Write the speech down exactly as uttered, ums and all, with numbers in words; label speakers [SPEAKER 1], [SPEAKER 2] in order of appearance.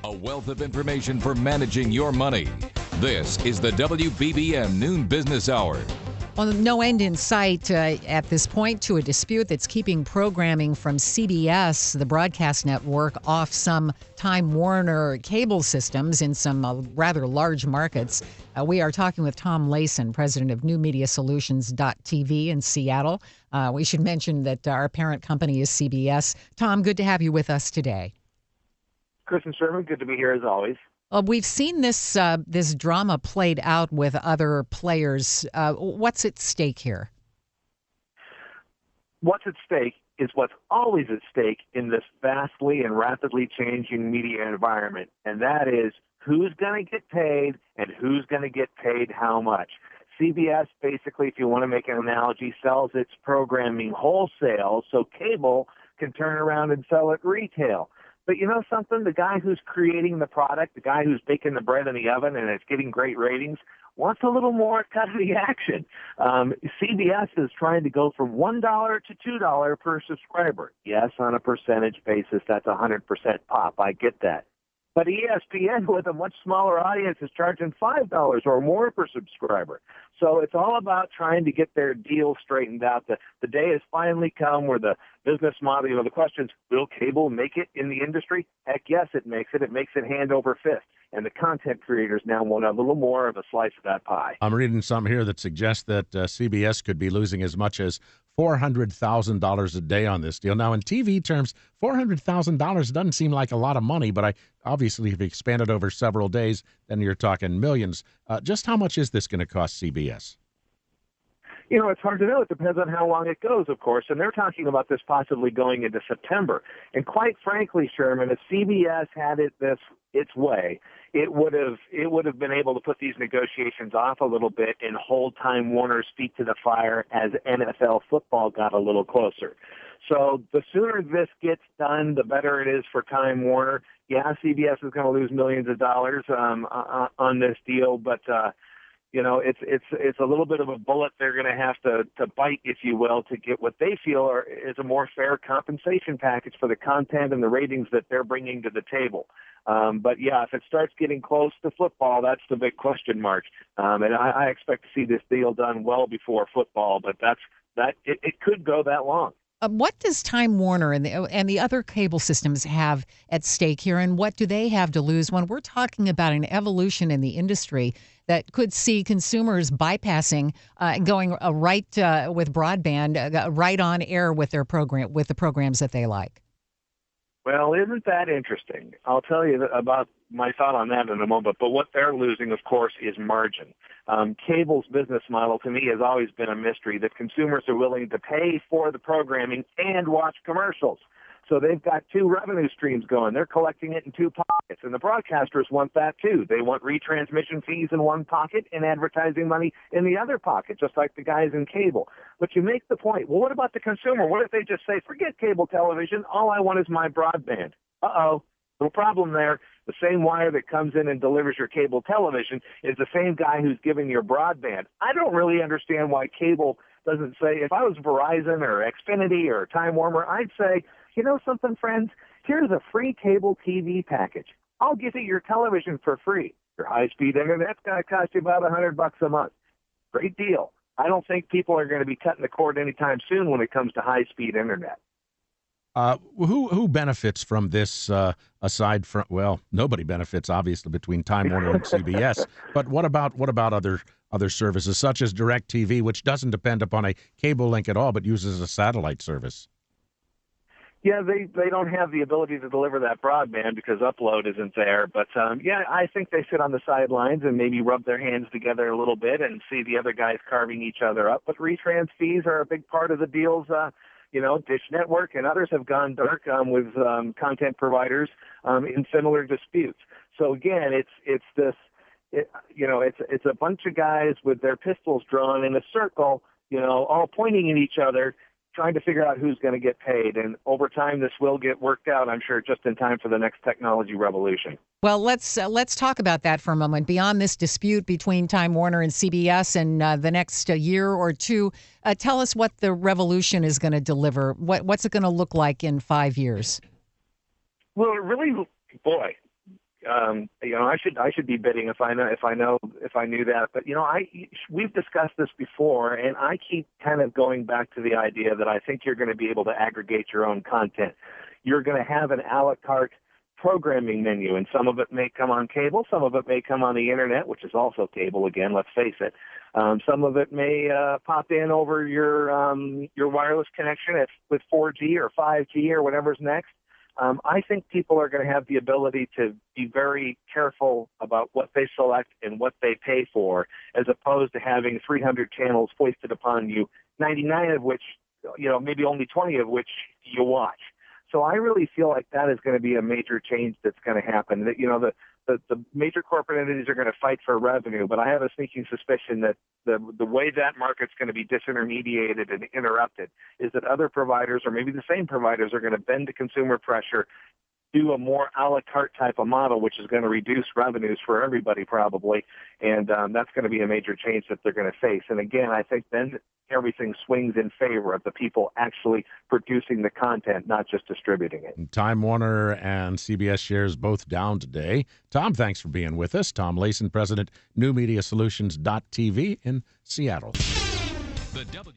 [SPEAKER 1] A wealth of information for managing your money. This is the W B B M Noon Business Hour.
[SPEAKER 2] Well, no end in sight uh, at this point to a dispute that's keeping programming from C B S, the broadcast network, off some Time Warner cable systems in some uh, rather large markets. Uh, we are talking with Tom Layson, president of New Media Solutions dot T V in Seattle. Uh, we should mention that our parent company is C B S. Tom, good to have you with us today.
[SPEAKER 3] Chris and Sherman, good to be here as always.
[SPEAKER 2] Uh, we've seen this uh, this drama played out with other players. Uh, what's at stake here?
[SPEAKER 3] What's at stake is what's always at stake in this vastly and rapidly changing media environment, and that is who's going to get paid and who's going to get paid how much. C B S, basically, if you want to make an analogy, sells its programming wholesale, so cable can turn around and sell it retail. But you know something? The guy who's creating the product, the guy who's baking the bread in the oven and it's getting great ratings, wants a little more cut of the action. Um, C B S is trying to go from one dollar to two dollars per subscriber. Yes, on a percentage basis, that's one hundred percent pop. I get that. But E S P N, with a much smaller audience, is charging five dollars or more per subscriber. So it's all about trying to get their deal straightened out. The, the day has finally come where the business model, you know, the questions, will cable make it in the industry? Heck yes, it makes it. It makes it hand over fist. And the content creators now want a little more of a slice of that pie.
[SPEAKER 4] I'm reading some here that suggests that uh, C B S could be losing as much as four hundred thousand dollars a day on this deal. Now, in T V terms, four hundred thousand dollars doesn't seem like a lot of money, but I obviously, if you expand it over several days, then you're talking millions. Uh, just how much is this going to cost C B S?
[SPEAKER 3] You know, it's hard to know. It depends on how long it goes, of course. And they're talking about this possibly going into September. And quite frankly, Sherman, if C B S had it this its way, it would have it would have been able to put these negotiations off a little bit and hold Time Warner's feet to the fire as N F L football got a little closer. So the sooner this gets done, the better it is for Time Warner. Yeah, C B S is going to lose millions of dollars um, on this deal, but uh, you know, it's it's it's a little bit of a bullet they're going to have to to bite, if you will, to get what they feel are, is a more fair compensation package for the content and the ratings that they're bringing to the table. Um, but yeah, if it starts getting close to football, that's the big question mark. Um, and I, I expect to see this deal done well before football, but that's that it, it could go that long.
[SPEAKER 2] Uh, what does Time Warner and the, and the other cable systems have at stake here, and what do they have to lose when we're talking about an evolution in the industry that could see consumers bypassing uh, and going uh, right uh, with broadband, uh, right on air with their program, with the programs that they like?
[SPEAKER 3] Well, isn't that interesting? I'll tell you about my thought on that in a moment. But what they're losing, of course, is margin. Um, cable's business model, to me, has always been a mystery, that consumers are willing to pay for the programming and watch commercials. So they've got two revenue streams going. They're collecting it in two pockets, and the broadcasters want that too. They want retransmission fees in one pocket and advertising money in the other pocket, just like the guys in cable. But you make the point, well, what about the consumer? What if they just say, forget cable television, all I want is my broadband? Uh-oh, no problem there. The same wire that comes in and delivers your cable television is the same guy who's giving your broadband. I don't really understand why cable doesn't say, if I was Verizon or Xfinity or Time Warner, I'd say, you know something, friends? Here's a free cable T V package. I'll give you your television for free. Your high-speed internet's going to cost you about a hundred bucks a month. Great deal. I don't think people are going to be cutting the cord anytime soon when it comes to high-speed internet.
[SPEAKER 4] Uh, who who benefits from this? Uh, aside from, well, nobody benefits obviously between Time Warner and C B S. But what about what about other other services such as DirecTV, which doesn't depend upon a cable link at all, but uses a satellite service?
[SPEAKER 3] Yeah, they, they don't have the ability to deliver that broadband because upload isn't there. But, um, yeah, I think they sit on the sidelines and maybe rub their hands together a little bit and see the other guys carving each other up. But retrans fees are a big part of the deals. Uh, you know, Dish Network and others have gone dark um, with um, content providers um, in similar disputes. So, again, it's it's this, it, you know, it's it's a bunch of guys with their pistols drawn in a circle, you know, all pointing at each other, trying to figure out who's going to get paid. And over time, this will get worked out, I'm sure, just in time for the next technology revolution.
[SPEAKER 2] Well, let's uh, let's talk about that for a moment. Beyond this dispute between Time Warner and C B S and uh, the next uh, year or two, uh, tell us what the revolution is going to deliver. What What's it going to look like in five years?
[SPEAKER 3] Well, it really, boy, know, I should I should be bidding if I know if I know if I knew that. But you know, I we've discussed this before, and I keep kind of going back to the idea that I think you're going to be able to aggregate your own content. You're going to have an a la carte programming menu, and some of it may come on cable, some of it may come on the internet, which is also cable again. Let's face it. Um, some of it may uh, pop in over your um, your wireless connection if, with four G or five G or whatever's next. Um, I think people are going to have the ability to be very careful about what they select and what they pay for, as opposed to having three hundred channels foisted upon you, ninety-nine of which, you know, maybe only twenty of which you watch. So I really feel like that is going to be a major change that's going to happen. That, you know, the, the, the major corporate entities are going to fight for revenue, but I have a sneaking suspicion that the the way that market's going to be disintermediated and interrupted is that other providers, or maybe the same providers, are going to bend to consumer pressure, do a more a la carte type of model, which is going to reduce revenues for everybody probably, and um, that's going to be a major change that they're going to face. And again, I think then everything swings in favor of the people actually producing the content, not just distributing it.
[SPEAKER 4] Time Warner and C B S shares both down today. Tom, thanks for being with us. Tom Layson, President, New Media Solutions dot T V in Seattle.
[SPEAKER 1] The W